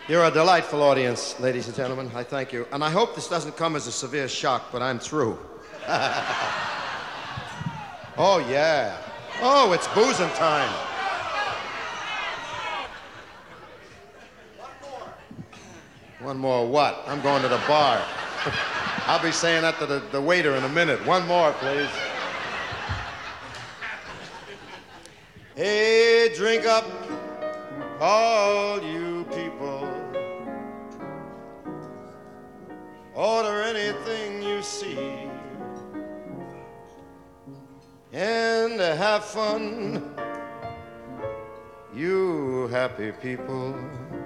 You're a delightful audience, ladies and gentlemen. I thank you. And I hope this doesn't come as a severe shock, but I'm through. Oh, yeah. Oh, it's boozing time. One more what? I'm going to the bar. I'll be saying that to the waiter in a minute. One more, please. Hey, drink up, all you people. Order anything you see. And have fun, you happy people.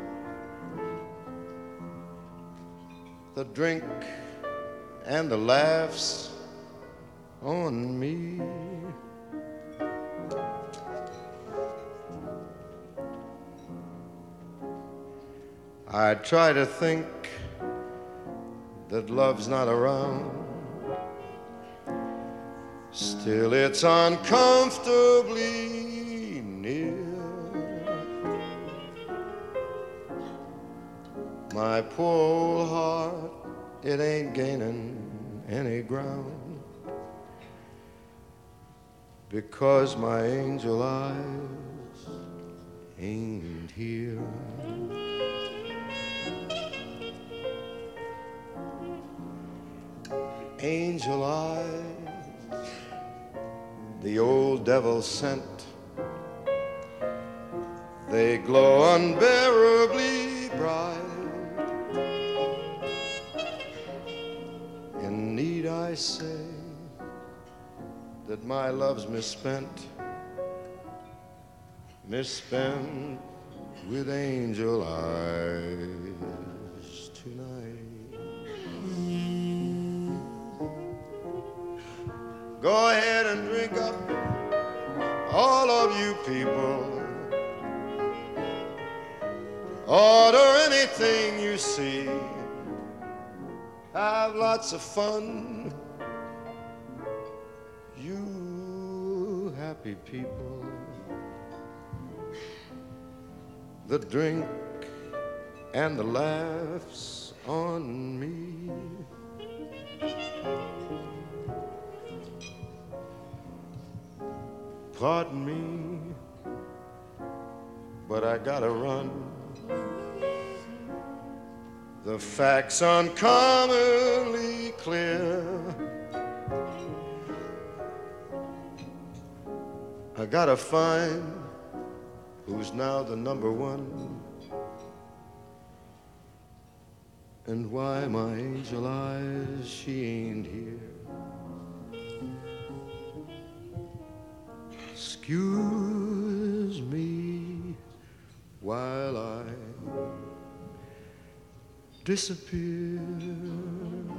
The drink and the laughs on me. I try to think that love's not around. Still it's uncomfortably near. My poor old heart, it ain't gaining any ground, because my angel eyes ain't here. Angel eyes, the old devil sent, they glow unbearably bright. And need I say that my love's misspent, misspent with angel eyes tonight. Go ahead and drink up, all of you people. Order anything you see. Have lots of fun, you happy people. The drink and the laughs on me. Pardon me, but I gotta run. The facts uncommonly clear. I gotta find who's now the number one, and why my angel eyes, she ain't here. Excuse me while I disappear.